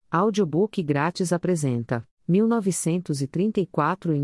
Audiobook grátis apresenta: 1934 em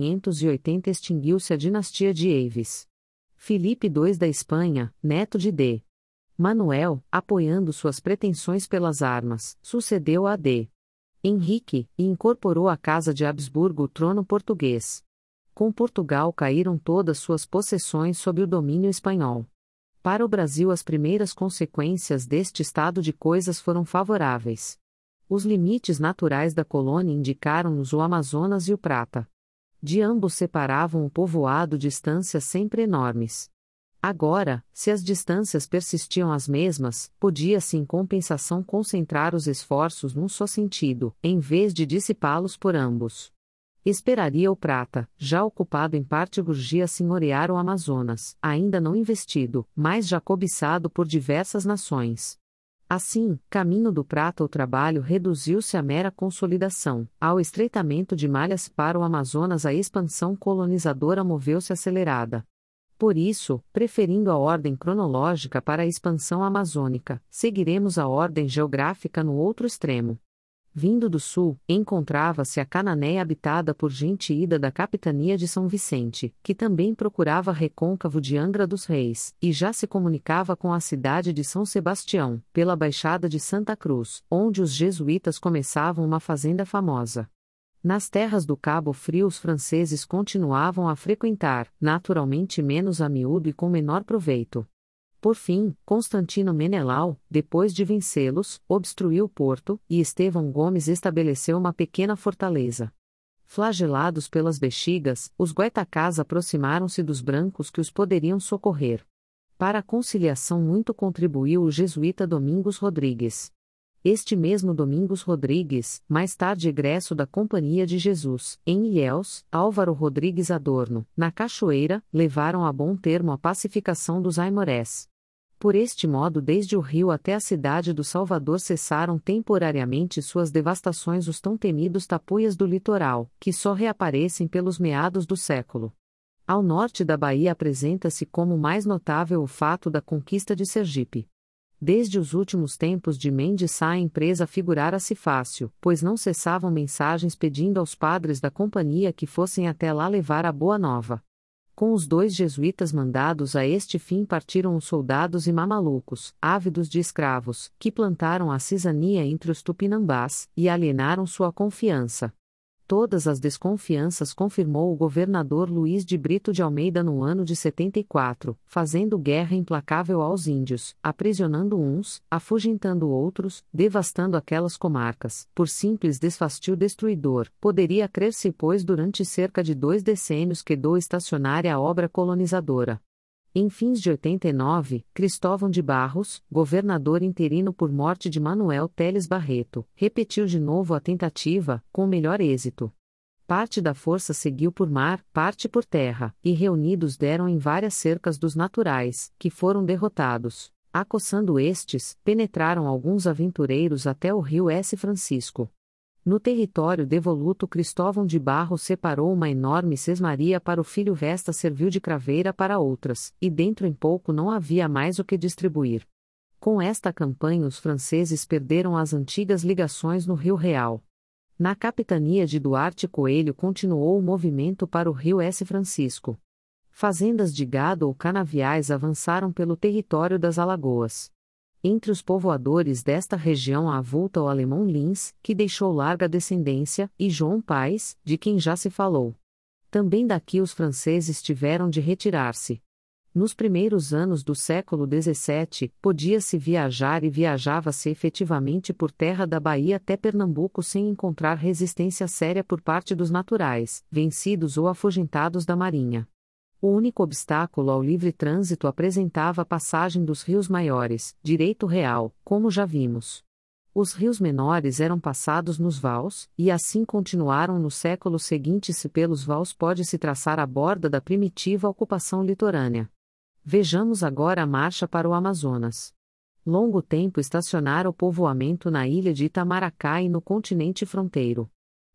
1580 extinguiu-se a dinastia de Aves. Filipe II da Espanha, neto de D. Manuel, apoiando suas pretensões pelas armas, sucedeu a D. Henrique, e incorporou à Casa de Habsburgo o trono português. Com Portugal caíram todas suas possessões sob o domínio espanhol. Para o Brasil as primeiras consequências deste estado de coisas foram favoráveis. Os limites naturais da colônia indicaram-nos o Amazonas e o Prata. De ambos separavam o povoado distâncias sempre enormes. Agora, se as distâncias persistiam as mesmas, podia-se em compensação concentrar os esforços num só sentido, em vez de dissipá-los por ambos. Esperaria o Prata, já ocupado em parte Gurgia senhorear o Amazonas, ainda não investido, mas já cobiçado por diversas nações. Assim, caminho do Prata o trabalho reduziu-se à mera consolidação, ao estreitamento de malhas para o Amazonas a expansão colonizadora moveu-se acelerada. Por isso, preferindo a ordem cronológica para a expansão amazônica, seguiremos a ordem geográfica no outro extremo. Vindo do sul, encontrava-se a Cananéia habitada por gente ida da capitania de São Vicente, que também procurava recôncavo de Angra dos Reis, e já se comunicava com a cidade de São Sebastião, pela Baixada de Santa Cruz, onde os jesuítas começavam uma fazenda famosa. Nas terras do Cabo Frio os franceses continuavam a frequentar, naturalmente menos a miúdo e com menor proveito. Por fim, Constantino Menelau, depois de vencê-los, obstruiu Porto, e Estevão Gomes estabeleceu uma pequena fortaleza. Flagelados pelas bexigas, os Goitacás aproximaram-se dos brancos que os poderiam socorrer. Para a conciliação muito contribuiu o jesuíta Domingos Rodrigues. Este mesmo Domingos Rodrigues, mais tarde egresso da Companhia de Jesus, em Ilhéus, Álvaro Rodrigues Adorno, na Cachoeira, levaram a bom termo a pacificação dos Aimorés. Por este modo desde o Rio até a cidade do Salvador cessaram temporariamente suas devastações os tão temidos tapuias do litoral, que só reaparecem pelos meados do século. Ao norte da Bahia apresenta-se como mais notável o fato da conquista de Sergipe. Desde os últimos tempos de Mendes Sá a empresa figurara-se fácil, pois não cessavam mensagens pedindo aos padres da companhia que fossem até lá levar a boa nova. Com os 2 jesuítas mandados a este fim partiram os soldados e mamalucos, ávidos de escravos, que plantaram a cisania entre os tupinambás, e alienaram sua confiança. Todas as desconfianças confirmou o governador Luiz de Brito de Almeida no ano de 74, fazendo guerra implacável aos índios, aprisionando uns, afugentando outros, devastando aquelas comarcas, por simples desfastio destruidor. Poderia crer-se pois durante cerca de 2 decênios quedou estacionária a obra colonizadora. Em fins de 89, Cristóvão de Barros, governador interino por morte de Manuel Teles Barreto, repetiu de novo a tentativa, com melhor êxito. Parte da força seguiu por mar, parte por terra, e reunidos deram em várias cercas dos naturais, que foram derrotados. Acossando estes, penetraram alguns aventureiros até o rio S. Francisco. No território devoluto Cristóvão de Barros separou uma enorme sesmaria para o filho Vesta serviu de craveira para outras, e dentro em pouco não havia mais o que distribuir. Com esta campanha os franceses perderam as antigas ligações no Rio Real. Na capitania de Duarte Coelho continuou o movimento para o rio S. Francisco. Fazendas de gado ou canaviais avançaram pelo território das Alagoas. Entre os povoadores desta região avulta o alemão Lins, que deixou larga descendência, e João Paes, de quem já se falou. Também daqui os franceses tiveram de retirar-se. Nos primeiros anos do século XVII, podia-se viajar e viajava-se efetivamente por terra da Bahia até Pernambuco sem encontrar resistência séria por parte dos naturais, vencidos ou afugentados da marinha. O único obstáculo ao livre trânsito apresentava a passagem dos rios maiores, direito real, como já vimos. Os rios menores eram passados nos vals, e assim continuaram no século seguinte. Se pelos vals pode-se traçar a borda da primitiva ocupação litorânea. Vejamos agora a marcha para o Amazonas. Longo tempo estacionara o povoamento na ilha de Itamaracá e no continente fronteiro.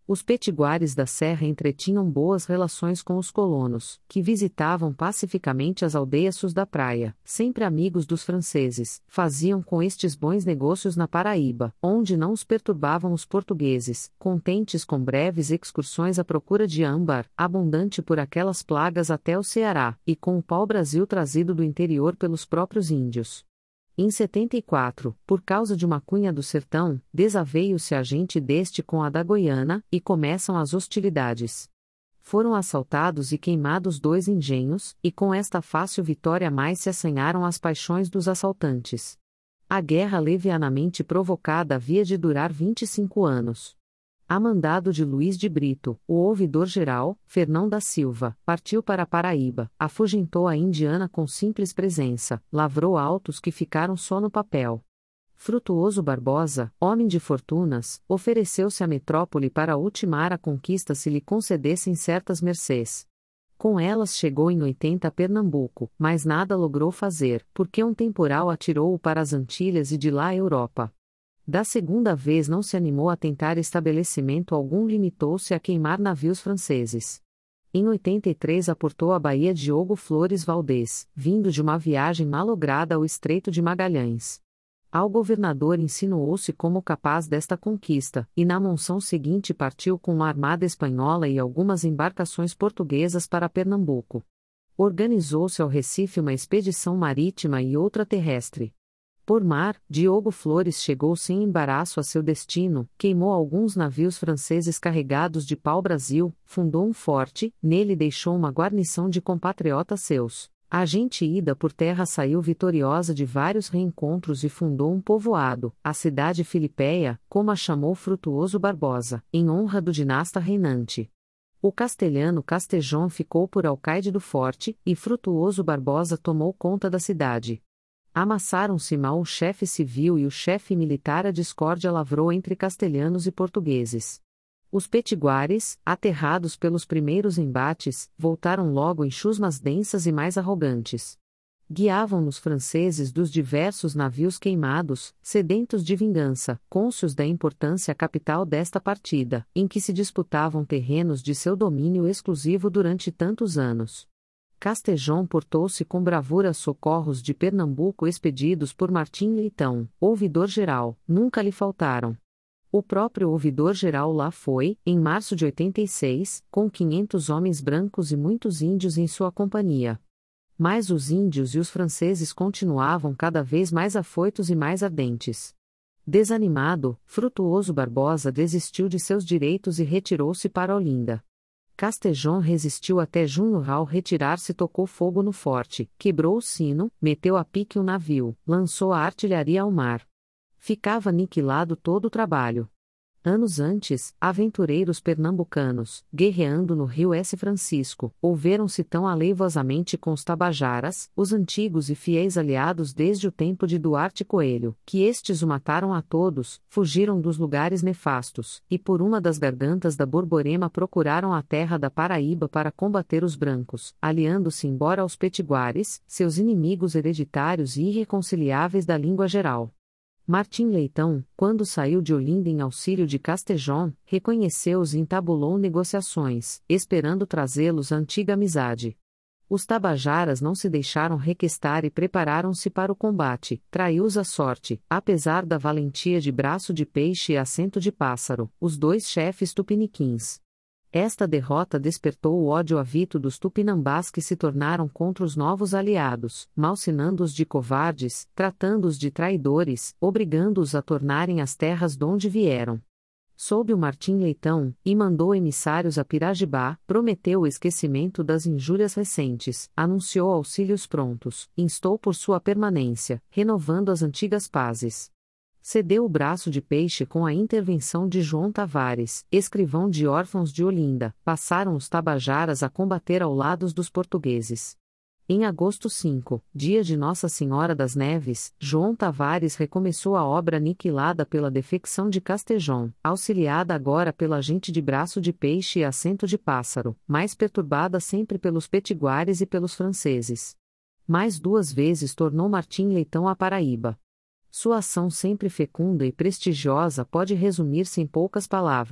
Os petiguares da Serra entretinham boas relações com os colonos, que visitavam pacificamente as aldeias sus da praia, sempre amigos dos franceses, faziam com estes bons negócios na Paraíba, onde não os perturbavam os portugueses, contentes com breves excursões à procura de âmbar, abundante por aquelas plagas até o Ceará, e com o pau-brasil trazido do interior pelos próprios índios. Em 74, por causa de uma cunha do sertão, desaveio-se a gente deste com a da Goiânia, e começam as hostilidades. Foram assaltados e queimados 2 engenhos, e com esta fácil vitória mais se assanharam as paixões dos assaltantes. A guerra levianamente provocada havia de durar 25 anos. A mandado de Luiz de Brito, o ouvidor-geral, Fernão da Silva, partiu para a Paraíba, afugentou a indiana com simples presença, lavrou autos que ficaram só no papel. Frutuoso Barbosa, homem de fortunas, ofereceu-se à metrópole para ultimar a conquista se lhe concedessem certas mercês. Com elas chegou em 80 a Pernambuco, mas nada logrou fazer, porque um temporal atirou-o para as Antilhas e de lá à Europa. Da segunda vez não se animou a tentar estabelecimento algum, limitou-se a queimar navios franceses. Em 83 aportou a Baía Diogo Flores Valdez, vindo de uma viagem malograda ao Estreito de Magalhães. Ao governador insinuou-se como capaz desta conquista, e na monção seguinte partiu com uma armada espanhola e algumas embarcações portuguesas para Pernambuco. Organizou-se ao Recife uma expedição marítima e outra terrestre. Por mar, Diogo Flores chegou sem embaraço a seu destino, queimou alguns navios franceses carregados de pau-brasil, fundou um forte, nele deixou uma guarnição de compatriotas seus. A gente ida por terra saiu vitoriosa de vários reencontros e fundou um povoado, a cidade Filipéia, como a chamou Frutuoso Barbosa, em honra do dinasta reinante. O castelhano Castejon ficou por alcaide do forte, e Frutuoso Barbosa tomou conta da cidade. Amassaram-se mal o chefe civil e o chefe militar, a discórdia lavrou entre castelhanos e portugueses. Os petiguares, aterrados pelos primeiros embates, voltaram logo em chusmas densas e mais arrogantes. Guiavam-nos franceses dos diversos navios queimados, sedentos de vingança, cônscios da importância capital desta partida, em que se disputavam terrenos de seu domínio exclusivo durante tantos anos. Castejon portou-se com bravura aos socorros de Pernambuco expedidos por Martim Leitão, ouvidor-geral, nunca lhe faltaram. O próprio ouvidor-geral lá foi, em março de 86, com 500 homens brancos e muitos índios em sua companhia. Mas os índios e os franceses continuavam cada vez mais afoitos e mais ardentes. Desanimado, Frutuoso Barbosa desistiu de seus direitos e retirou-se para Olinda. Castejon resistiu até junho. Ao retirar-se, tocou fogo no forte, quebrou o sino, meteu a pique um navio, lançou a artilharia ao mar. Ficava aniquilado todo o trabalho. Anos antes, aventureiros pernambucanos, guerreando no rio S. Francisco, houveram-se tão aleivosamente com os tabajaras, os antigos e fiéis aliados desde o tempo de Duarte Coelho, que estes o mataram a todos, fugiram dos lugares nefastos, e por uma das gargantas da Borborema procuraram a terra da Paraíba para combater os brancos, aliando-se embora aos petiguares, seus inimigos hereditários e irreconciliáveis da língua geral. Martim Leitão, quando saiu de Olinda em auxílio de Castejon, reconheceu-os e entabulou negociações, esperando trazê-los à antiga amizade. Os tabajaras não se deixaram requestar e prepararam-se para o combate, traiu-os a sorte, apesar da valentia de Braço de Peixe e Assento de Pássaro, os 2 chefes tupiniquins. Esta derrota despertou o ódio avito dos tupinambás, que se tornaram contra os novos aliados, malsinando-os de covardes, tratando-os de traidores, obrigando-os a tornarem as terras donde vieram. Soube o Martim Leitão, e mandou emissários a Pirajibá, prometeu o esquecimento das injúrias recentes, anunciou auxílios prontos, instou por sua permanência, renovando as antigas pazes. Cedeu o Braço de Peixe com a intervenção de João Tavares, escrivão de órfãos de Olinda, passaram os tabajaras a combater ao lado dos portugueses. Em agosto 5, dia de Nossa Senhora das Neves, João Tavares recomeçou a obra aniquilada pela defecção de Castejon, auxiliada agora pela gente de Braço de Peixe e Assento de Pássaro, mais perturbada sempre pelos petiguares e pelos franceses. Mais 2 vezes tornou Martim Leitão à Paraíba. Sua ação sempre fecunda e prestigiosa pode resumir-se em poucas palavras: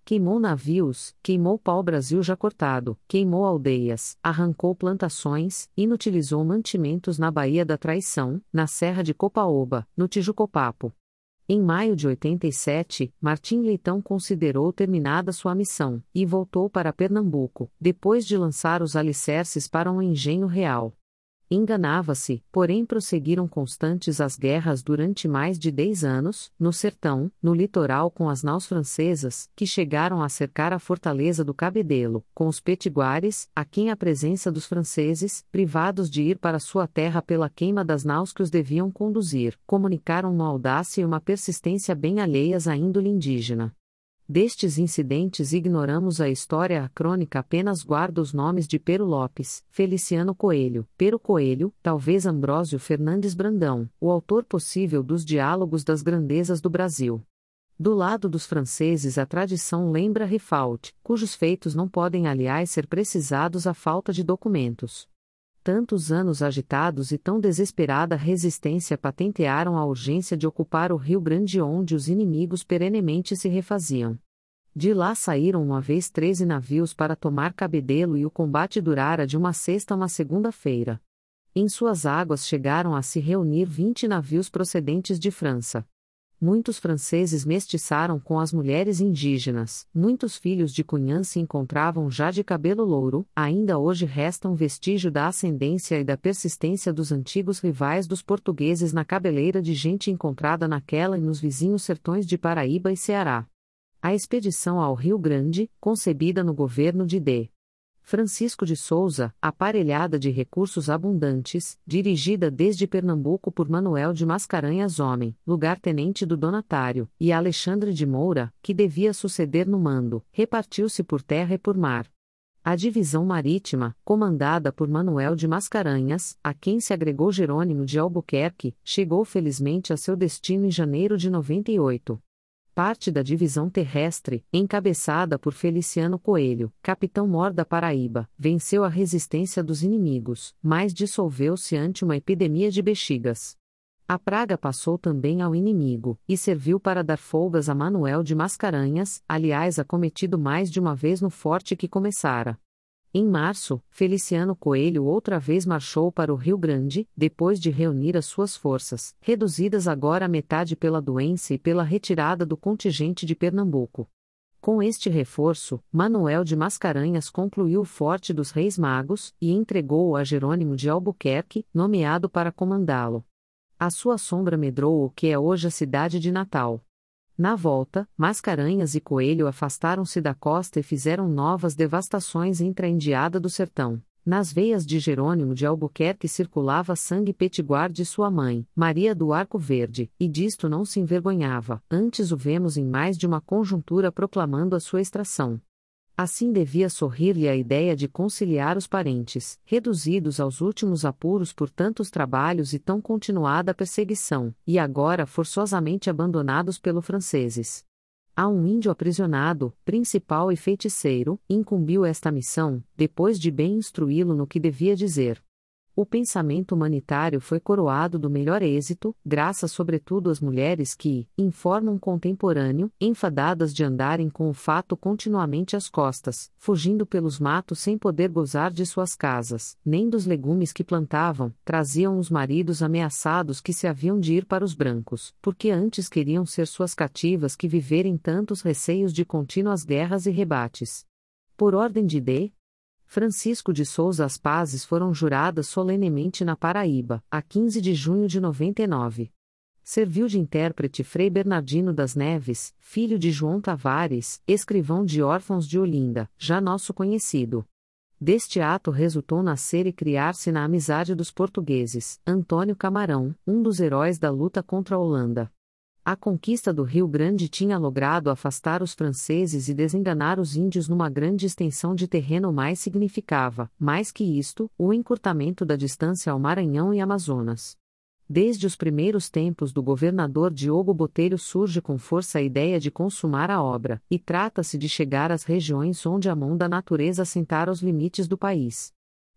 Queimou navios, queimou pau-brasil já cortado, queimou aldeias, arrancou plantações, inutilizou mantimentos na Baía da Traição, na Serra de Copaoba, no Tijucopapo. Em maio de 87, Martim Leitão considerou terminada sua missão, e voltou para Pernambuco, depois de lançar os alicerces para um engenho real. Enganava-se, porém prosseguiram constantes as guerras durante mais de 10 anos, no sertão, no litoral com as naus francesas, que chegaram a cercar a fortaleza do Cabedelo, com os petiguares, a quem a presença dos franceses, privados de ir para sua terra pela queima das naus que os deviam conduzir, comunicaram uma audácia e uma persistência bem alheias à índole indígena. Destes incidentes ignoramos a história, a crônica apenas guarda os nomes de Pero Lopes, Feliciano Coelho, Pero Coelho, talvez Ambrósio Fernandes Brandão, o autor possível dos Diálogos das Grandezas do Brasil. Do lado dos franceses a tradição lembra Rifault, cujos feitos não podem aliás ser precisados à falta de documentos. Tantos anos agitados e tão desesperada resistência patentearam a urgência de ocupar o Rio Grande onde os inimigos perenemente se refaziam. De lá saíram uma vez 13 navios para tomar Cabedelo e o combate durara de uma sexta a uma segunda-feira. Em suas águas chegaram a se reunir 20 navios procedentes de França. Muitos franceses mestiçaram com as mulheres indígenas, muitos filhos de Cunhã se encontravam já de cabelo louro, ainda hoje resta um vestígio da ascendência e da persistência dos antigos rivais dos portugueses na cabeleira de gente encontrada naquela e nos vizinhos sertões de Paraíba e Ceará. A expedição ao Rio Grande, concebida no governo de D. Francisco de Souza, aparelhada de recursos abundantes, dirigida desde Pernambuco por Manuel de Mascarenhas Homem, lugar-tenente do Donatário, e Alexandre de Moura, que devia suceder no mando, repartiu-se por terra e por mar. A divisão marítima, comandada por Manuel de Mascarenhas, a quem se agregou Jerônimo de Albuquerque, chegou felizmente a seu destino em janeiro de 98. Parte da divisão terrestre, encabeçada por Feliciano Coelho, capitão-mor da Paraíba, venceu a resistência dos inimigos, mas dissolveu-se ante uma epidemia de bexigas. A praga passou também ao inimigo, e serviu para dar folgas a Manuel de Mascarenhas, aliás acometido mais de uma vez no forte que começara. Em março, Feliciano Coelho outra vez marchou para o Rio Grande, depois de reunir as suas forças, reduzidas agora à metade pela doença e pela retirada do contingente de Pernambuco. Com este reforço, Manuel de Mascarenhas concluiu o Forte dos Reis Magos, e entregou-o a Jerônimo de Albuquerque, nomeado para comandá-lo. A sua sombra medrou o que é hoje a cidade de Natal. Na volta, Mascarenhas e Coelho afastaram-se da costa e fizeram novas devastações entre a indiada do sertão. Nas veias de Jerônimo de Albuquerque circulava sangue petiguar de sua mãe, Maria do Arco Verde, e disto não se envergonhava, antes o vemos em mais de uma conjuntura proclamando a sua extração. Assim devia sorrir-lhe a ideia de conciliar os parentes, reduzidos aos últimos apuros por tantos trabalhos e tão continuada perseguição, e agora forçosamente abandonados pelos franceses. A um índio aprisionado, principal e feiticeiro, incumbiu esta missão, depois de bem instruí-lo no que devia dizer. O pensamento humanitário foi coroado do melhor êxito, graças sobretudo às mulheres que, informa um contemporâneo, enfadadas de andarem com o fato continuamente às costas, fugindo pelos matos sem poder gozar de suas casas, nem dos legumes que plantavam, traziam os maridos ameaçados que se haviam de ir para os brancos, porque antes queriam ser suas cativas que viverem tantos receios de contínuas guerras e rebates. Por ordem de D. Francisco de Souza as pazes foram juradas solenemente na Paraíba, a 15 de junho de 99. Serviu de intérprete Frei Bernardino das Neves, filho de João Tavares, escrivão de órfãos de Olinda, já nosso conhecido. Deste ato resultou nascer e criar-se na amizade dos portugueses, Antônio Camarão, um dos heróis da luta contra a Holanda. A conquista do Rio Grande tinha logrado afastar os franceses e desenganar os índios numa grande extensão de terreno, mais significava, mais que isto, o encurtamento da distância ao Maranhão e Amazonas. Desde os primeiros tempos do governador Diogo Botelho surge com força a ideia de consumar a obra, e trata-se de chegar às regiões onde a mão da natureza assentara os limites do país.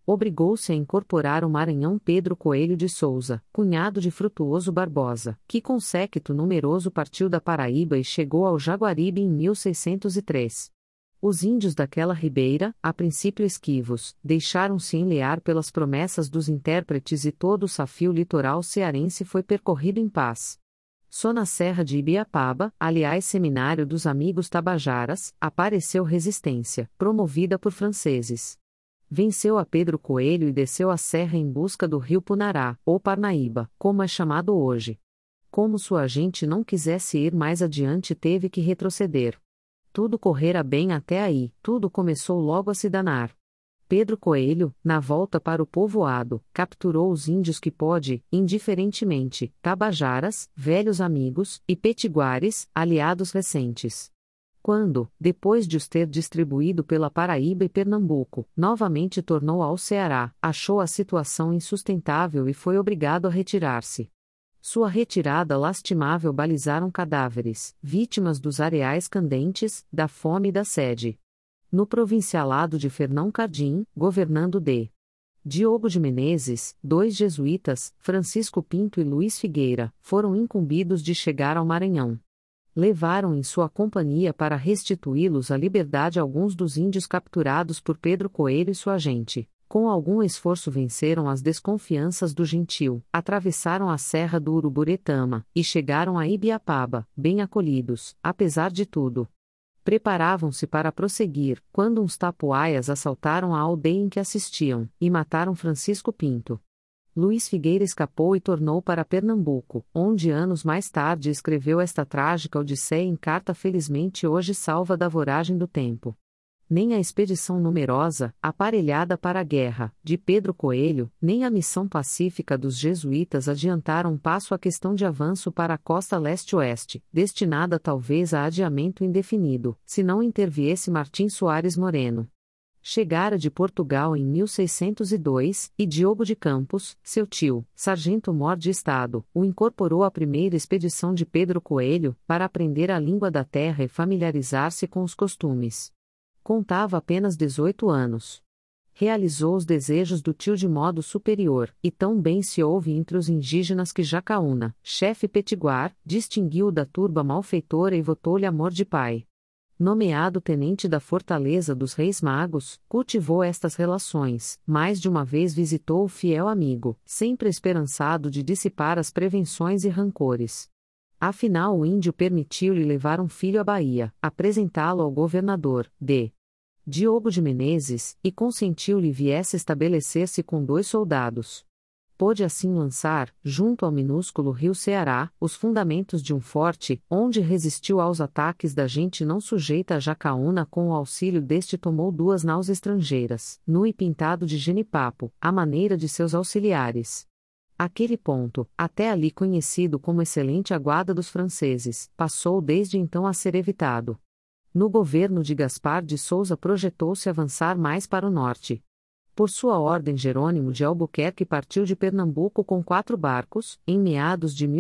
Obrigou-se a incorporar o Maranhão Pedro Coelho de Souza, cunhado de Frutuoso Barbosa, que com séquito numeroso partiu da Paraíba e chegou ao Jaguaribe em 1603. Os índios daquela ribeira, a princípio esquivos, deixaram-se enlear pelas promessas dos intérpretes e todo o safio litoral cearense foi percorrido em paz. Só na Serra de Ibiapaba, aliás seminário dos amigos tabajaras, apareceu resistência, promovida por franceses. Venceu a Pedro Coelho e desceu a serra em busca do rio Punará, ou Parnaíba, como é chamado hoje. Como sua gente não quisesse ir mais adiante, teve que retroceder. Tudo correra bem até aí, tudo começou logo a se danar. Pedro Coelho, na volta para o povoado, capturou os índios que pôde, indiferentemente, tabajaras, velhos amigos, e petiguares, aliados recentes. Quando, depois de os ter distribuído pela Paraíba e Pernambuco, novamente tornou ao Ceará, achou a situação insustentável e foi obrigado a retirar-se. Sua retirada lastimável balizaram cadáveres, vítimas dos areais candentes, da fome e da sede. No provincialado de Fernão Cardim, governando D. Diogo de Menezes, 2 jesuítas, Francisco Pinto e Luiz Figueira, foram incumbidos de chegar ao Maranhão. Levaram em sua companhia para restituí-los à liberdade alguns dos índios capturados por Pedro Coelho e sua gente. Com algum esforço venceram as desconfianças do gentil, atravessaram a Serra do Uruburetama, e chegaram a Ibiapaba, bem acolhidos, apesar de tudo. Preparavam-se para prosseguir, quando uns tapuaias assaltaram a aldeia em que assistiam, e mataram Francisco Pinto. Luiz Figueira escapou e tornou para Pernambuco, onde anos mais tarde escreveu esta trágica odisseia em carta felizmente hoje salva da voragem do tempo. Nem a expedição numerosa, aparelhada para a guerra, de Pedro Coelho, nem a missão pacífica dos jesuítas adiantaram um passo a questão de avanço para a costa leste-oeste, destinada talvez a adiamento indefinido, se não interviesse Martim Soares Moreno. Chegara de Portugal em 1602, e Diogo de Campos, seu tio, sargento-mor de Estado, o incorporou à primeira expedição de Pedro Coelho, para aprender a língua da terra e familiarizar-se com os costumes. Contava apenas 18 anos. Realizou os desejos do tio de modo superior, e tão bem se ouve entre os indígenas que Jacaúna, chefe petiguar, distinguiu-o da turba malfeitora e votou-lhe amor de pai. Nomeado tenente da Fortaleza dos Reis Magos, cultivou estas relações, mais de uma vez visitou o fiel amigo, sempre esperançado de dissipar as prevenções e rancores. Afinal o índio permitiu-lhe levar um filho à Bahia, apresentá-lo ao governador, D. Diogo de Menezes, e consentiu-lhe viesse estabelecer-se com 2 soldados. Pôde assim lançar, junto ao minúsculo rio Ceará, os fundamentos de um forte, onde resistiu aos ataques da gente não sujeita a Jacaúna. Com o auxílio deste tomou 2 naus estrangeiras, nu e pintado de genipapo, à maneira de seus auxiliares. Aquele ponto, até ali conhecido como excelente aguada dos franceses, passou desde então a ser evitado. No governo de Gaspar de Souza projetou-se avançar mais para o norte. Por sua ordem Jerônimo de Albuquerque partiu de Pernambuco com 4 barcos, em meados de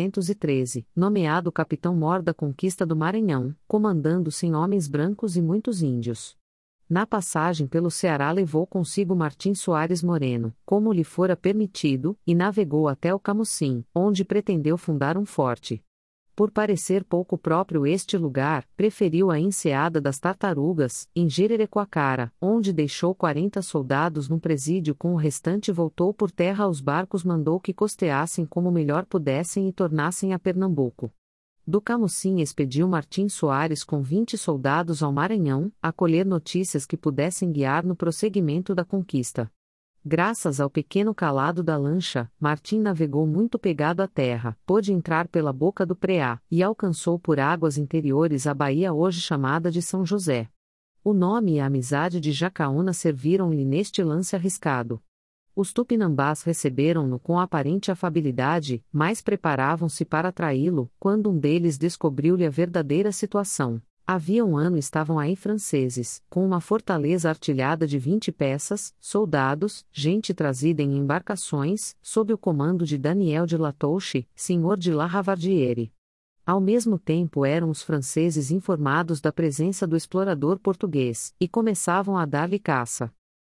1613, nomeado capitão-mor da conquista do Maranhão, comandando 100 homens brancos e muitos índios. Na passagem pelo Ceará levou consigo Martim Soares Moreno, como lhe fora permitido, e navegou até o Camucim, onde pretendeu fundar um forte. Por parecer pouco próprio este lugar, preferiu a enseada das Tartarugas, em Jererecoacara, onde deixou 40 soldados num presídio com o restante voltou por terra aos barcos mandou que costeassem como melhor pudessem e tornassem a Pernambuco. Do Camucim expediu Martim Soares com 20 soldados ao Maranhão, a colher notícias que pudessem guiar no prosseguimento da conquista. Graças ao pequeno calado da lancha, Martim navegou muito pegado à terra, pôde entrar pela boca do Preá, e alcançou por águas interiores a baía hoje chamada de São José. O nome e a amizade de Jacaúna serviram-lhe neste lance arriscado. Os tupinambás receberam-no com aparente afabilidade, mas preparavam-se para atraí-lo, quando um deles descobriu-lhe a verdadeira situação. Havia um ano estavam aí franceses, com uma fortaleza artilhada de 20 peças, soldados, gente trazida em embarcações, sob o comando de Daniel de Latouche, senhor de La Ravardieres. Ao mesmo tempo eram os franceses informados da presença do explorador português, e começavam a dar-lhe caça.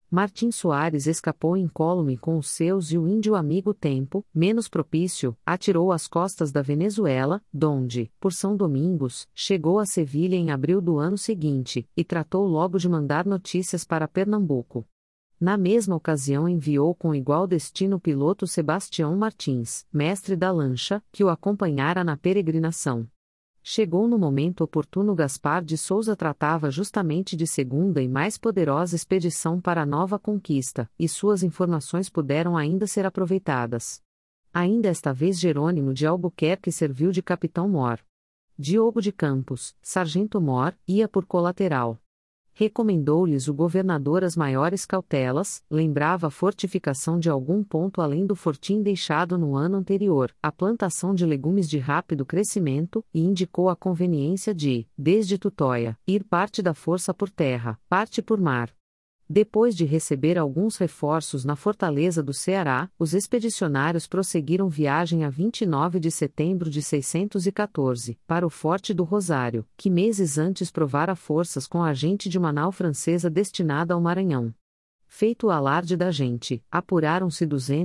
Martim Soares escapou incólume com os seus e o índio amigo tempo, menos propício, atirou às costas da Venezuela, donde, por São Domingos, chegou a Sevilha em abril do ano seguinte, e tratou logo de mandar notícias para Pernambuco. Na mesma ocasião enviou com igual destino o piloto Sebastião Martins, mestre da lancha, que o acompanhara na peregrinação. Chegou no momento oportuno. Gaspar de Souza tratava justamente de segunda e mais poderosa expedição para a nova conquista, e suas informações puderam ainda ser aproveitadas. Ainda esta vez Jerônimo de Albuquerque serviu de capitão-mor. Diogo de Campos, sargento-mor, ia por colateral. Recomendou-lhes o governador as maiores cautelas, lembrava a fortificação de algum ponto além do fortim deixado no ano anterior, a plantação de legumes de rápido crescimento, e indicou a conveniência de, desde Tutóia, ir parte da força por terra, parte por mar. Depois de receber alguns reforços na fortaleza do Ceará, os expedicionários prosseguiram viagem a 29 de setembro de 614, para o Forte do Rosário, que meses antes provara forças com a agente de uma nau francesa destinada ao Maranhão. Feito o alarde da gente, apuraram-se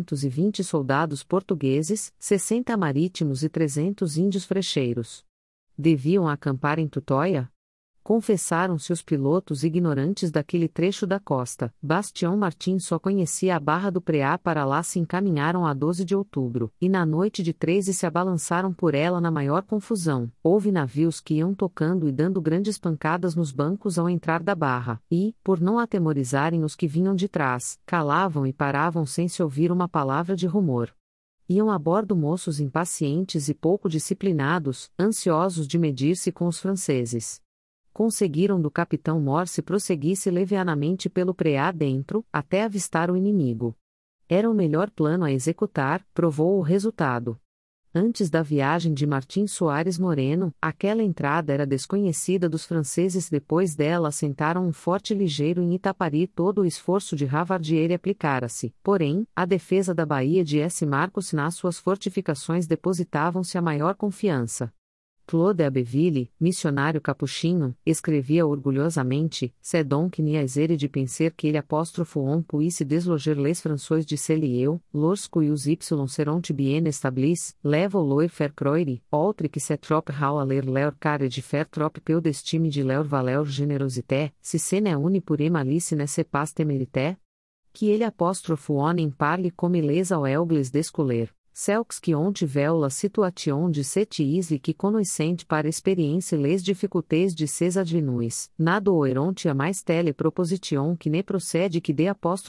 220 soldados portugueses, 60 marítimos e 300 índios frecheiros. Deviam acampar em Tutóia? Confessaram-se os pilotos ignorantes daquele trecho da costa. Bastião Martins só conhecia a Barra do Preá. Para lá se encaminharam a 12 de outubro, e na noite de 13 se abalançaram por ela na maior confusão. Houve navios que iam tocando e dando grandes pancadas nos bancos ao entrar da barra, e, por não atemorizarem os que vinham de trás, calavam e paravam sem se ouvir uma palavra de rumor. Iam a bordo moços impacientes e pouco disciplinados, ansiosos de medir-se com os franceses. Conseguiram do capitão-mor se prosseguisse levianamente pelo preá dentro, até avistar o inimigo. Era o melhor plano a executar, provou o resultado. Antes da viagem de Martim Soares Moreno, aquela entrada era desconhecida dos franceses. Depois dela assentaram um forte ligeiro em Itapari. Todo o esforço de Ravardieres aplicara-se, porém, à defesa da Baía de S. Marcos. Nas suas fortificações depositavam-se a maior confiança. Claude Abbeville, missionário capuchinho, escrevia orgulhosamente: C'est donc une aisée de penser que on puisse desloger les François de Celieu, lorsque os y seront bien établis, levo leur faire croire, autre que c'est trop rau à leur care de faire trop peu d'estime de leur valeur générosité, si ce n'est une pure malice n'est pas témérité? Que ele on en parle comme les aeugles d'escoler. Celx qui ont vel la situation de cette isle qui connaissent par expérience les difficultés de ses advenues, nado oeronte a mais tele proposition que ne procede que de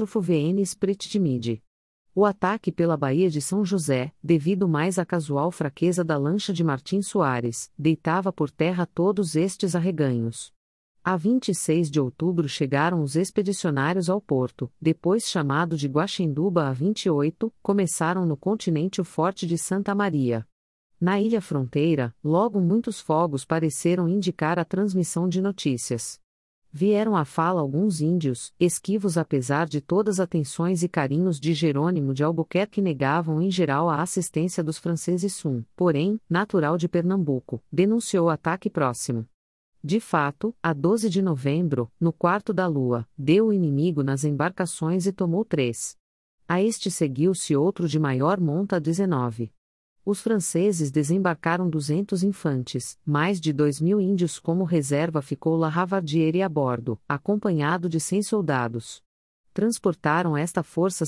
vn esprit timide. O ataque pela Baía de São José, devido mais à casual fraqueza da lancha de Martim Soares, deitava por terra todos estes arreganhos. A 26 de outubro chegaram os expedicionários ao porto, depois chamado de Guaxinduba. A 28, começaram no continente o Forte de Santa Maria. Na ilha fronteira, logo muitos fogos pareceram indicar a transmissão de notícias. Vieram à fala alguns índios, esquivos apesar de todas as atenções e carinhos de Jerônimo de Albuquerque. Negavam em geral a assistência dos franceses. Porém, natural de Pernambuco, denunciou ataque próximo. De fato, a 12 de novembro, no quarto da lua, deu o inimigo nas embarcações e tomou 3. A este seguiu-se outro de maior monta. 19. Os franceses desembarcaram 200 infantes, mais de 2.000 índios como reserva. Ficou La Ravardieres a bordo, acompanhado de 100 soldados. Transportaram esta força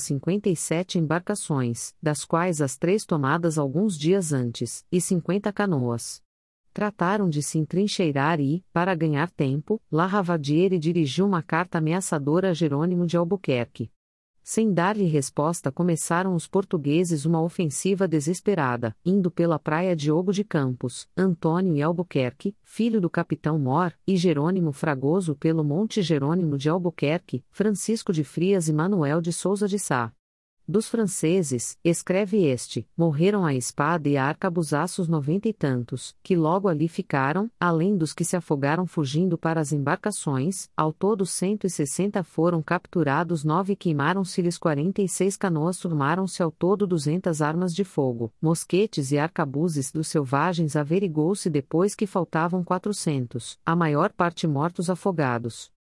57 embarcações, das quais as 3 tomadas alguns dias antes, e 50 canoas. Trataram de se entrincheirar e, para ganhar tempo, La Ravardieres dirigiu uma carta ameaçadora a Jerônimo de Albuquerque. Sem dar-lhe resposta, começaram os portugueses uma ofensiva desesperada, indo pela praia Diogo de Campos, Antônio e Albuquerque, filho do capitão-mor, e Jerônimo Fragoso pelo Monte Jerônimo de Albuquerque, Francisco de Frias e Manuel de Souza de Sá. Dos franceses, escreve este, morreram à espada e a arcabuzaços 90 e tantos, que logo ali ficaram, além dos que se afogaram fugindo para as embarcações. Ao todo 160 foram capturados, 9 queimaram-se-lhes 46 canoas, turmaram-se ao todo 200 armas de fogo, mosquetes e arcabuzes dos selvagens. Averigou-se depois que faltavam 400, a maior parte mortos afogados.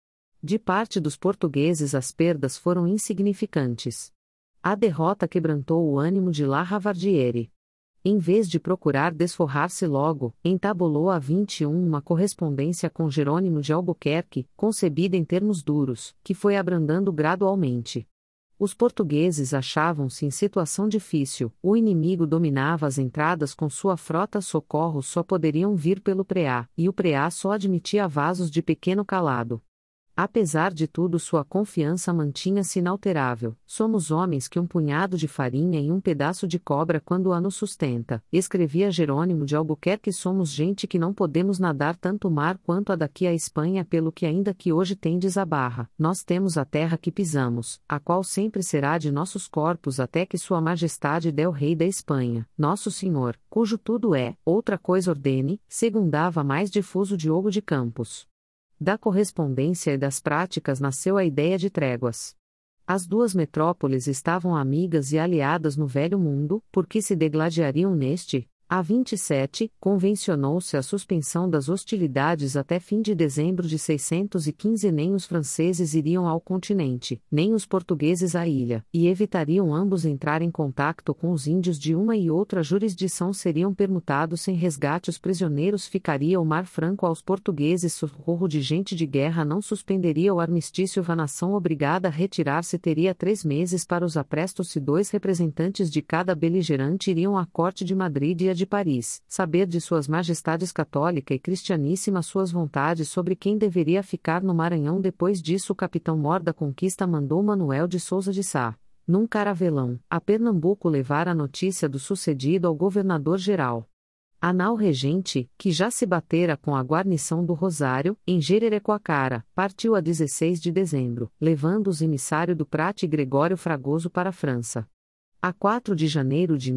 De parte dos portugueses as perdas foram insignificantes. A derrota quebrantou o ânimo de La Ravardieres. Em vez de procurar desforrar-se logo, entabulou a 21 uma correspondência com Jerônimo de Albuquerque, concebida em termos duros, que foi abrandando gradualmente. Os portugueses achavam-se em situação difícil, o inimigo dominava as entradas com sua frota, socorros só poderiam vir pelo Preá, e o Preá só admitia vasos de pequeno calado. Apesar de tudo, sua confiança mantinha-se inalterável. Somos homens que um punhado de farinha e um pedaço de cobra quando a nos sustenta, escrevia Jerônimo de Albuquerque. Somos gente que não podemos nadar tanto mar quanto a daqui à Espanha, pelo que ainda que hoje tendes a barra, nós temos a terra que pisamos, a qual sempre será de nossos corpos até que sua majestade dê o rei da Espanha, nosso senhor, cujo tudo é, outra coisa ordene, segundava mais difuso Diogo de Campos. Da correspondência e das práticas nasceu a ideia de tréguas. As duas metrópoles estavam amigas e aliadas no Velho Mundo, porque se degladiariam neste. A 27, convencionou-se a suspensão das hostilidades até fim de dezembro de 615. Nem os franceses iriam ao continente, nem os portugueses à ilha, e evitariam ambos entrar em contacto com os índios de uma e outra jurisdição. Seriam permutados sem resgate os prisioneiros. Ficaria o mar franco aos portugueses. Socorro de gente de guerra não suspenderia o armistício. A nação obrigada a retirar-se teria 3 meses para os aprestos. Se 2 representantes de cada beligerante iriam à corte de Madrid e a de Paris, saber de suas majestades católica e cristianíssima suas vontades sobre quem deveria ficar no Maranhão. Depois disso, o capitão Mor da Conquista mandou Manuel de Souza de Sá, num caravelão, a Pernambuco levar a notícia do sucedido ao governador-geral. A nau-regente, que já se batera com a guarnição do Rosário, em Jererecoacara, partiu a 16 de dezembro, levando os emissários do Prate e Gregório Fragoso para a França. A 4 de janeiro de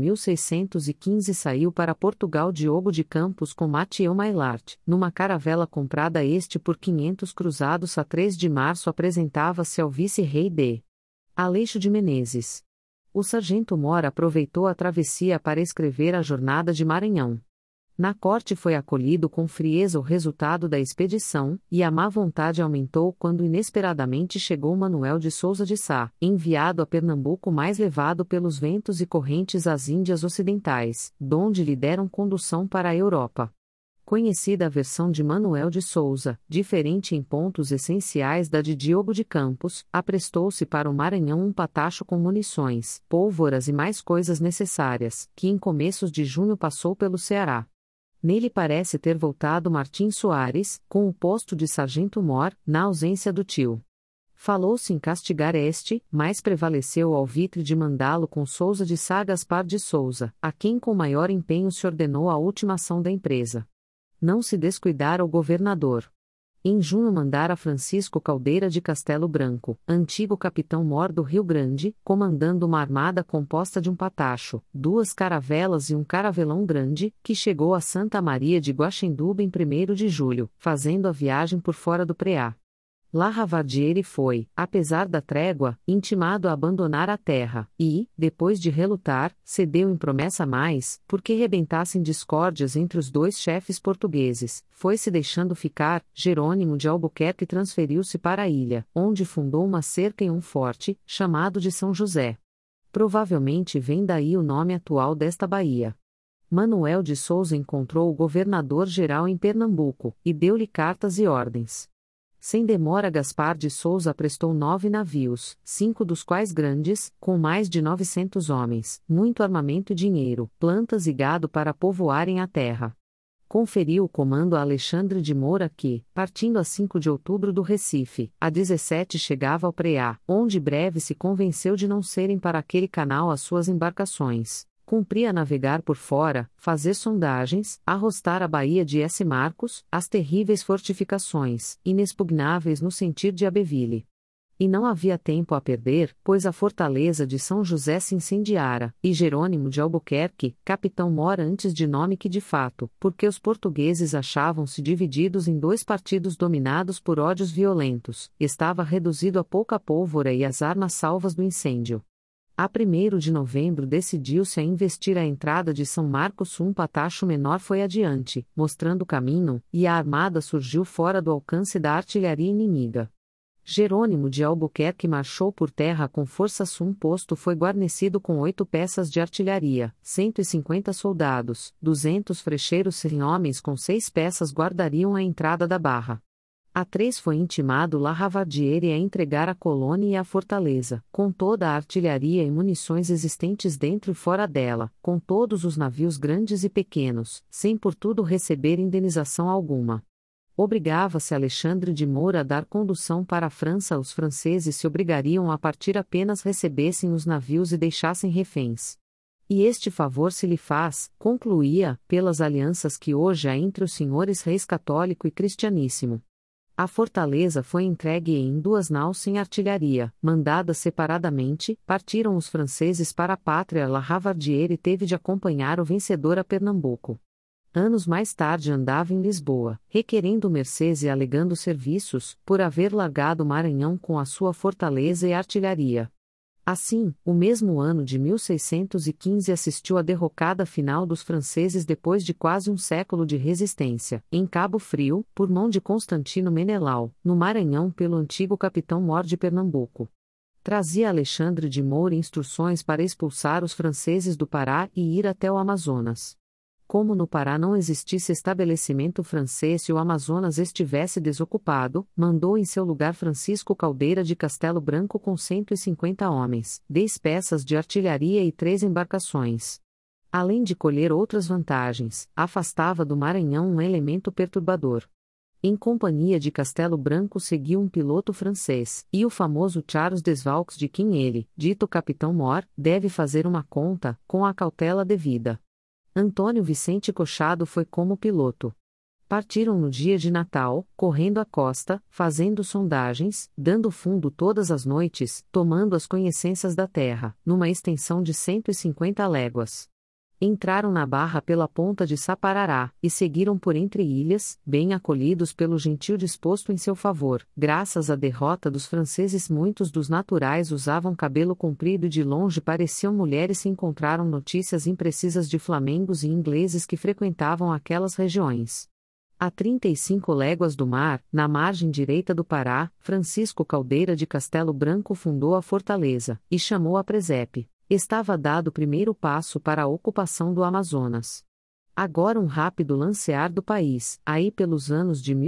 1615 saiu para Portugal Diogo de Campos com Mathieu Maillart, numa caravela comprada por 500 cruzados. A 3 de março apresentava-se ao vice-rei de Aleixo de Menezes. O sargento Mora aproveitou a travessia para escrever a Jornada de Maranhão. Na corte foi acolhido com frieza o resultado da expedição, e a má vontade aumentou quando inesperadamente chegou Manuel de Souza de Sá, enviado a Pernambuco, mais levado pelos ventos e correntes às Índias Ocidentais, donde lhe deram condução para a Europa. Conhecida a versão de Manuel de Souza, diferente em pontos essenciais da de Diogo de Campos, aprestou-se para o Maranhão um patacho com munições, pólvoras e mais coisas necessárias, que em começos de junho passou pelo Ceará. Nele parece ter voltado Martim Soares, com o posto de sargento-mor, na ausência do tio. Falou-se em castigar mas prevaleceu o alvitre de mandá-lo com Souza de Sá. Gaspar de Souza, a quem com maior empenho se ordenou a ultimação da empresa. Não se descuidara o governador. Em junho mandara Francisco Caldeira de Castelo Branco, antigo capitão-mor do Rio Grande, comandando uma armada composta de um patacho, 2 caravelas e um caravelão grande, que chegou a Santa Maria de Guaxenduba em 1º de julho, fazendo a viagem por fora do Preá. La Ravardieres foi, apesar da trégua, intimado a abandonar a terra, e, depois de relutar, cedeu em promessa mais, porque rebentassem discórdias entre os 2 chefes portugueses, foi-se deixando ficar. Jerônimo de Albuquerque transferiu-se para a ilha, onde fundou uma cerca e um forte, chamado de São José. Provavelmente vem daí o nome atual desta baía. Manuel de Souza encontrou o governador-geral em Pernambuco, e deu-lhe cartas e ordens. Sem demora, Gaspar de Souza prestou 9 navios, 5 dos quais grandes, com mais de 900 homens, muito armamento e dinheiro, plantas e gado para povoarem a terra. Conferiu o comando a Alexandre de Moura que, partindo a 5 de outubro do Recife, a 17 chegava ao Preá, onde breve se convenceu de não serem para aquele canal as suas embarcações. Cumpria navegar por fora, fazer sondagens, arrostar a baía de S. Marcos, as terríveis fortificações, inexpugnáveis no sentir de Abbeville. E não havia tempo a perder, pois a fortaleza de São José se incendiara, e Jerônimo de Albuquerque, capitão-mor antes de nome que de fato, porque os portugueses achavam-se divididos em 2 partidos dominados por ódios violentos, estava reduzido a pouca pólvora e as armas salvas do incêndio. A 1º de novembro decidiu-se a investir a entrada de São Marcos. Um patacho menor foi adiante, mostrando o caminho, e a armada surgiu fora do alcance da artilharia inimiga. Jerônimo de Albuquerque marchou por terra com forças. Um posto foi guarnecido com 8 peças de artilharia, 150 soldados, 200 frecheiros sem homens com 6 peças guardariam a entrada da barra. A 3 foi intimado La Ravadiere a entregar a colônia e a fortaleza, com toda a artilharia e munições existentes dentro e fora dela, com todos os navios grandes e pequenos, sem por tudo receber indenização alguma. Obrigava-se Alexandre de Moura a dar condução para a França. Os franceses se obrigariam a partir apenas recebessem os navios e deixassem reféns. E este favor se lhe faz, concluía, pelas alianças que hoje há entre os senhores reis católico e cristianíssimo. A fortaleza foi entregue em 2 naus sem artilharia, mandadas separadamente. Partiram os franceses para a pátria. La Ravadiere teve de acompanhar o vencedor a Pernambuco. Anos mais tarde andava em Lisboa, requerendo mercês e alegando serviços, por haver largado Maranhão com a sua fortaleza e artilharia. Assim, o mesmo ano de 1615 assistiu à derrocada final dos franceses depois de quase um século de resistência, em Cabo Frio, por mão de Constantino Menelau, no Maranhão pelo antigo capitão-mor de Pernambuco. Trazia Alexandre de Moura instruções para expulsar os franceses do Pará e ir até o Amazonas. Como no Pará não existisse estabelecimento francês e o Amazonas estivesse desocupado, mandou em seu lugar Francisco Caldeira de Castelo Branco com 150 homens, 10 peças de artilharia e 3 embarcações. Além de colher outras vantagens, afastava do Maranhão um elemento perturbador. Em companhia de Castelo Branco seguiu um piloto francês, e o famoso Charles Desvalques de quem ele, dito Capitão-Mor, deve fazer uma conta, com a cautela devida. Antônio Vicente Cochado foi como piloto. Partiram no dia de Natal, correndo a costa, fazendo sondagens, dando fundo todas as noites, tomando as conhecências da terra, numa extensão de 150 léguas. Entraram na barra pela ponta de Saparará, e seguiram por entre ilhas, bem acolhidos pelo gentil disposto em seu favor. Graças à derrota dos franceses, muitos dos naturais usavam cabelo comprido e de longe pareciam mulheres. Se encontraram notícias imprecisas de flamengos e ingleses que frequentavam aquelas regiões. A 35 léguas do mar, na margem direita do Pará, Francisco Caldeira de Castelo Branco fundou a fortaleza, e chamou a Presepe. Estava dado o primeiro passo para a ocupação do Amazonas. Agora um rápido lancear do país, aí pelos anos de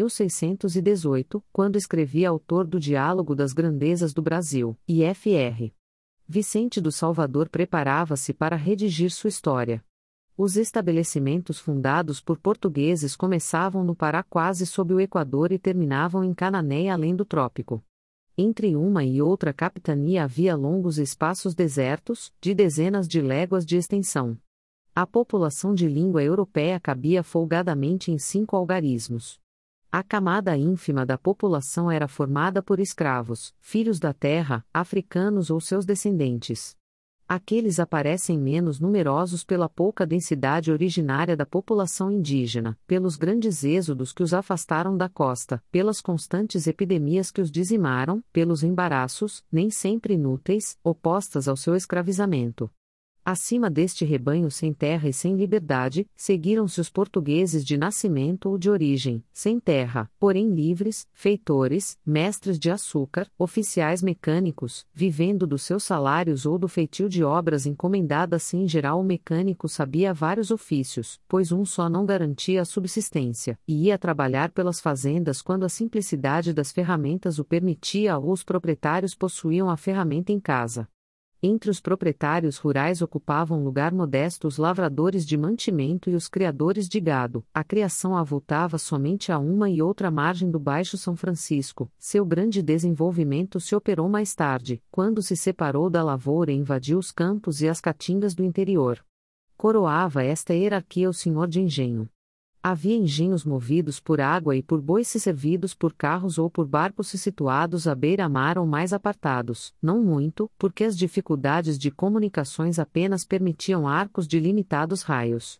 1618, quando escrevia autor do Diálogo das Grandezas do Brasil, e Fr. Vicente do Salvador preparava-se para redigir sua história. Os estabelecimentos fundados por portugueses começavam no Pará quase sob o Equador e terminavam em Cananéia além do trópico. Entre uma e outra capitania havia longos espaços desertos, de dezenas de léguas de extensão. A população de língua europeia cabia folgadamente em 5 algarismos. A camada ínfima da população era formada por escravos, filhos da terra, africanos ou seus descendentes. Aqueles aparecem menos numerosos pela pouca densidade originária da população indígena, pelos grandes êxodos que os afastaram da costa, pelas constantes epidemias que os dizimaram, pelos embaraços, nem sempre inúteis, opostas ao seu escravizamento. Acima deste rebanho sem terra e sem liberdade, seguiram-se os portugueses de nascimento ou de origem, sem terra, porém livres, feitores, mestres de açúcar, oficiais mecânicos, vivendo dos seus salários ou do feitio de obras encomendadas. Em geral, o mecânico sabia vários ofícios, pois um só não garantia a subsistência, e ia trabalhar pelas fazendas quando a simplicidade das ferramentas o permitia ou os proprietários possuíam a ferramenta em casa. Entre os proprietários rurais ocupavam lugar modesto os lavradores de mantimento e os criadores de gado. A criação avultava somente a uma e outra margem do Baixo São Francisco. Seu grande desenvolvimento se operou mais tarde, quando se separou da lavoura e invadiu os campos e as caatingas do interior. Coroava esta hierarquia o senhor de engenho. Havia engenhos movidos por água e por bois servidos por carros ou por barcos situados à beira-mar ou mais apartados, não muito, porque as dificuldades de comunicações apenas permitiam arcos de limitados raios.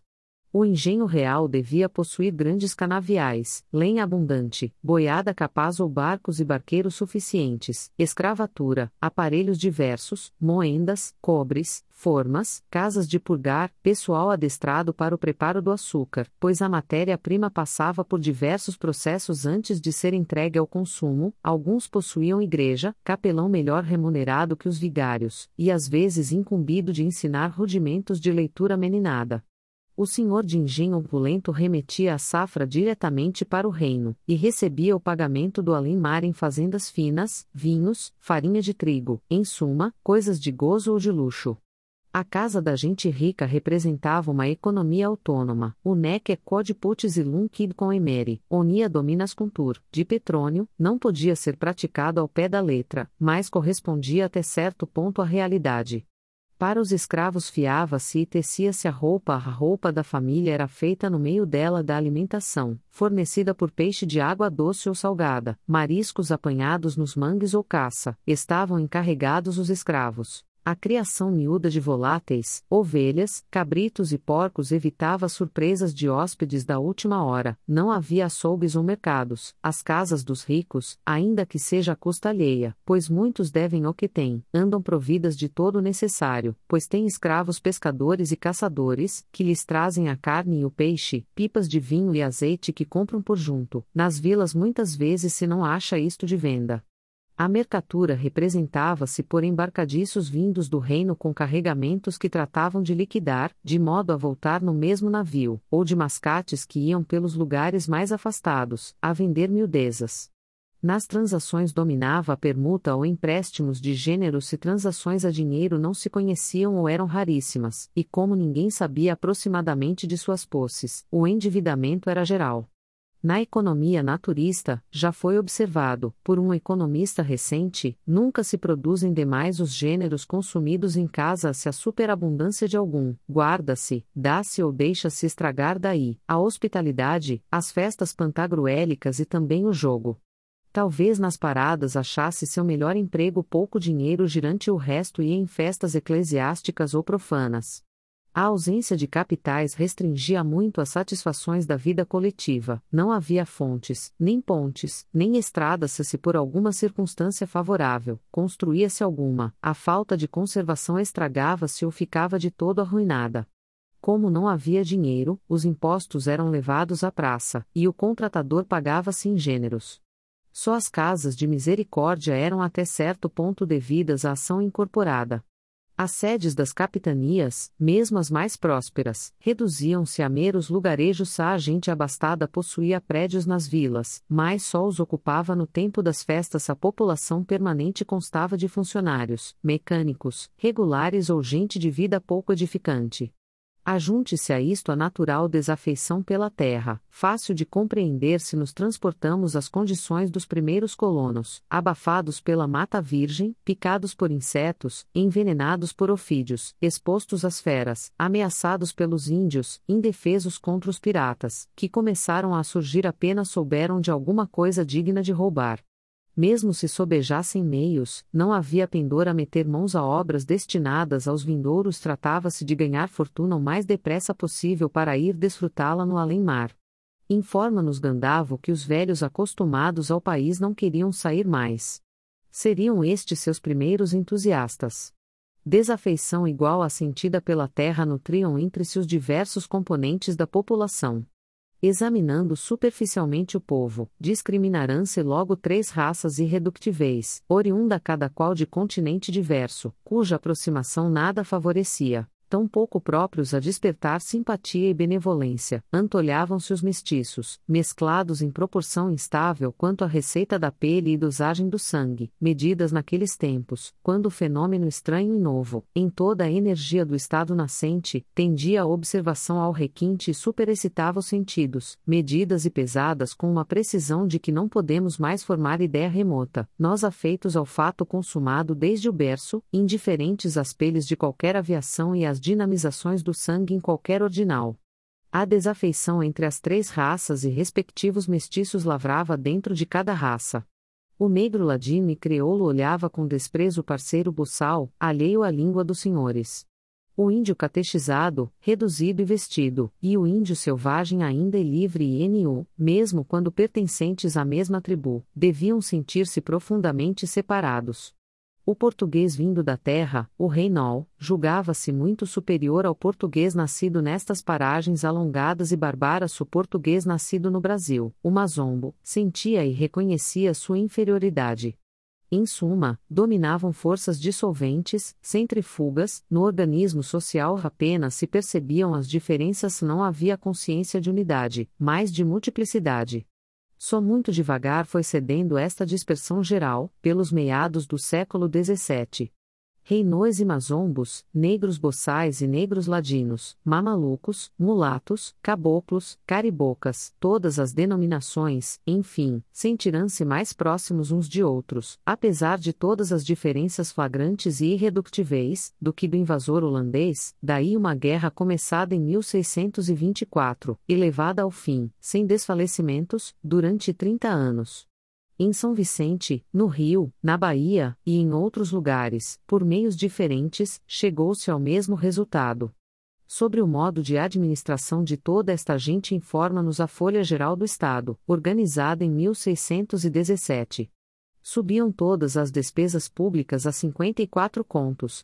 O engenho real devia possuir grandes canaviais, lenha abundante, boiada capaz ou barcos e barqueiros suficientes, escravatura, aparelhos diversos, moendas, cobres, formas, casas de purgar, pessoal adestrado para o preparo do açúcar, pois a matéria-prima passava por diversos processos antes de ser entregue ao consumo. Alguns possuíam igreja, capelão melhor remunerado que os vigários, e às vezes incumbido de ensinar rudimentos de leitura meninada. O senhor de engenho opulento remetia a safra diretamente para o reino, e recebia o pagamento do além-mar em fazendas finas, vinhos, farinha de trigo, em suma, coisas de gozo ou de luxo. A casa da gente rica representava uma economia autônoma, o nec quod potes illum quid com emere, onia dominas cultur, de Petrônio, não podia ser praticado ao pé da letra, mas correspondia até certo ponto à realidade. Para os escravos fiava-se e tecia-se a roupa da família era feita no meio dela da alimentação, fornecida por peixe de água doce ou salgada, mariscos apanhados nos mangues ou caça, estavam encarregados os escravos. A criação miúda de voláteis, ovelhas, cabritos e porcos evitava surpresas de hóspedes da última hora, não havia açougues ou mercados, as casas dos ricos, ainda que seja a custa alheia, pois muitos devem o que têm, andam providas de todo o necessário, pois têm escravos pescadores e caçadores, que lhes trazem a carne e o peixe, pipas de vinho e azeite que compram por junto, nas vilas muitas vezes se não acha isto de venda. A mercatura representava-se por embarcadiços vindos do reino com carregamentos que tratavam de liquidar, de modo a voltar no mesmo navio, ou de mascates que iam pelos lugares mais afastados, a vender miudezas. Nas transações dominava a permuta ou empréstimos de gênero se transações a dinheiro não se conheciam ou eram raríssimas, e como ninguém sabia aproximadamente de suas posses, o endividamento era geral. Na economia naturista, já foi observado, por um economista recente, nunca se produzem demais os gêneros consumidos em casa se a superabundância de algum, guarda-se, dá-se ou deixa-se estragar daí, a hospitalidade, as festas pantagruélicas e também o jogo. Talvez nas paradas achasse seu melhor emprego pouco dinheiro girante o resto ia em festas eclesiásticas ou profanas. A ausência de capitais restringia muito as satisfações da vida coletiva, não havia fontes, nem pontes, nem estradas se por alguma circunstância favorável, construía-se alguma, a falta de conservação estragava-se ou ficava de todo arruinada. Como não havia dinheiro, os impostos eram levados à praça, e o contratador pagava-se em gêneros. Só as casas de misericórdia eram até certo ponto devidas à ação incorporada. As sedes das capitanias, mesmo as mais prósperas, reduziam-se a meros lugarejos. A gente abastada possuía prédios nas vilas, mas só os ocupava no tempo das festas. A população permanente constava de funcionários, mecânicos, regulares ou gente de vida pouco edificante. Ajunte-se a isto a natural desafeição pela terra, fácil de compreender se nos transportamos às condições dos primeiros colonos, abafados pela mata virgem, picados por insetos, envenenados por ofídeos, expostos às feras, ameaçados pelos índios, indefesos contra os piratas, que começaram a surgir apenas souberam de alguma coisa digna de roubar. Mesmo se sobejassem meios, não havia pendor a meter mãos a obras destinadas aos vindouros. Tratava-se de ganhar fortuna o mais depressa possível para ir desfrutá-la no além-mar. Informa-nos Gandavo que os velhos acostumados ao país não queriam sair mais. Seriam estes seus primeiros entusiastas. Desafeição igual à sentida pela terra nutriam entre si os diversos componentes da população. Examinando superficialmente o povo, discriminarão-se logo 3 raças irreductíveis, oriunda cada qual de continente diverso, cuja aproximação nada favorecia, tão pouco próprios a despertar simpatia e benevolência. Antolhavam-se os mestiços, mesclados em proporção instável quanto à receita da pele e dosagem do sangue, medidas naqueles tempos, quando o fenômeno estranho e novo, em toda a energia do estado nascente, tendia a observação ao requinte e superexcitava os sentidos, medidas e pesadas com uma precisão de que não podemos mais formar ideia remota, nós afeitos ao fato consumado desde o berço, indiferentes às peles de qualquer aviação e às dinamizações do sangue em qualquer ordinal. A desafeição entre as 3 raças e respectivos mestiços lavrava dentro de cada raça. O negro ladino e creoulo olhava com desprezo o parceiro buçal, alheio à língua dos senhores. O índio catechizado, reduzido e vestido, e o índio selvagem ainda e livre mesmo quando pertencentes à mesma tribo, deviam sentir-se profundamente separados. O português vindo da terra, o reinol, julgava-se muito superior ao português nascido nestas paragens alongadas e bárbaras. O português nascido no Brasil, o mazombo, sentia e reconhecia sua inferioridade. Em suma, dominavam forças dissolventes, centrífugas, no organismo social apenas se percebiam as diferenças, não havia consciência de unidade, mas de multiplicidade. Só muito devagar foi cedendo esta dispersão geral, pelos meados do século XVII. Reinões e mazombos, negros boçais e negros ladinos, mamalucos, mulatos, caboclos, caribocas, todas as denominações, enfim, sentirão-se mais próximos uns de outros, apesar de todas as diferenças flagrantes e irreductíveis, do que do invasor holandês, daí uma guerra começada em 1624, e levada ao fim, sem desfalecimentos, durante 30 anos. Em São Vicente, no Rio, na Bahia, e em outros lugares, por meios diferentes, chegou-se ao mesmo resultado. Sobre o modo de administração de toda esta gente informa-nos a Folha Geral do Estado, organizada em 1617. Subiam todas as despesas públicas a 54 contos,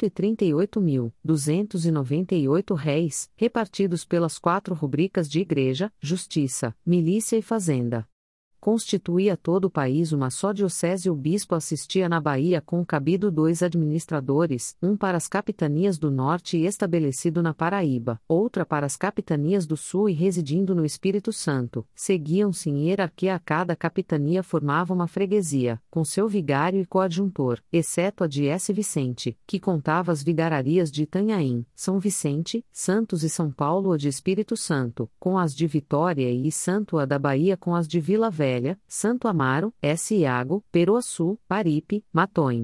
138.298 réis, repartidos pelas 4 rubricas de Igreja, Justiça, Milícia e Fazenda. Constituía todo o país uma só diocese. O bispo assistia na Bahia com cabido 2 administradores, um para as capitanias do Norte e estabelecido na Paraíba, outra para as capitanias do Sul e residindo no Espírito Santo. Seguiam-se em hierarquia, a cada capitania formava uma freguesia, com seu vigário e coadjuntor, exceto a de S. Vicente, que contava as vigararias de Itanhaém, São Vicente, Santos e São Paulo, a de Espírito Santo, com as de Vitória e Santo a da Bahia com as de Vila Velha, Santo Amaro, S. Iago, Peroaçu, Paripe, Matoim,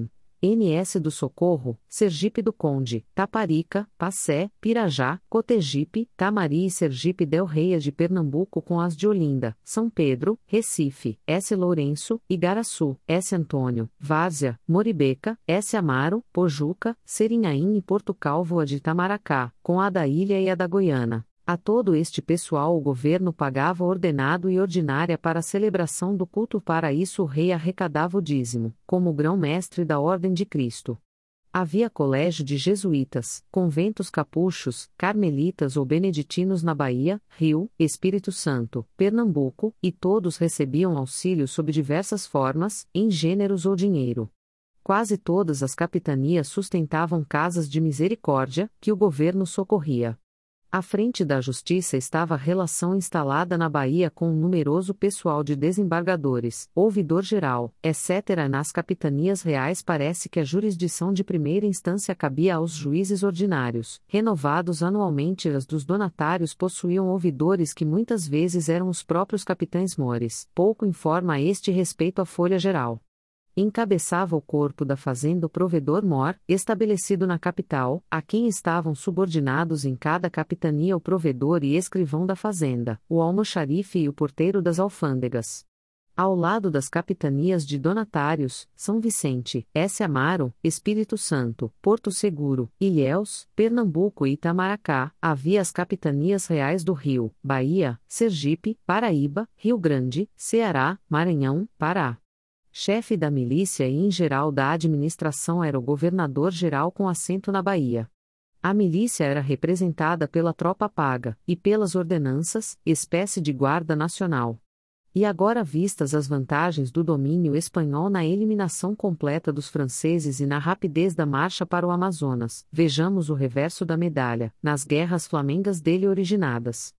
NS do Socorro, Sergipe do Conde, Taparica, Passé, Pirajá, Cotegipe, Tamari e Sergipe del Rei de Pernambuco com as de Olinda, São Pedro, Recife, S. Lourenço, Igaraçu, S. Antônio, Várzea, Moribeca, S. Amaro, Pojuca, Serinhaém e Porto Calvo a de Itamaracá, com a da Ilha e a da Goiânia. A todo este pessoal o governo pagava ordenado e ordinária para a celebração do culto. Para isso o rei arrecadava o dízimo, como grão-mestre da Ordem de Cristo. Havia colégio de jesuítas, conventos capuchos, carmelitas ou beneditinos na Bahia, Rio, Espírito Santo, Pernambuco, e todos recebiam auxílio sob diversas formas, em gêneros ou dinheiro. Quase todas as capitanias sustentavam casas de misericórdia, que o governo socorria. À frente da justiça estava a relação instalada na Bahia com um numeroso pessoal de desembargadores, ouvidor-geral, etc. Nas capitanias reais parece que a jurisdição de primeira instância cabia aos juízes ordinários, renovados anualmente. As dos donatários possuíam ouvidores que muitas vezes eram os próprios capitães-mores. Pouco informa a este respeito a Folha Geral. Encabeçava o corpo da fazenda o provedor-mor, estabelecido na capital, a quem estavam subordinados em cada capitania o provedor e escrivão da fazenda, o almoxarife e o porteiro das alfândegas. Ao lado das capitanias de donatários, São Vicente, S. Amaro, Espírito Santo, Porto Seguro, Ilhéus, Pernambuco e Itamaracá, havia as capitanias reais do Rio, Bahia, Sergipe, Paraíba, Rio Grande, Ceará, Maranhão, Pará. Chefe da milícia e em geral da administração era o governador-geral com assento na Bahia. A milícia era representada pela tropa paga, e pelas ordenanças, espécie de guarda nacional. E agora vistas as vantagens do domínio espanhol na eliminação completa dos franceses e na rapidez da marcha para o Amazonas, vejamos o reverso da medalha, nas guerras flamengas dele originadas.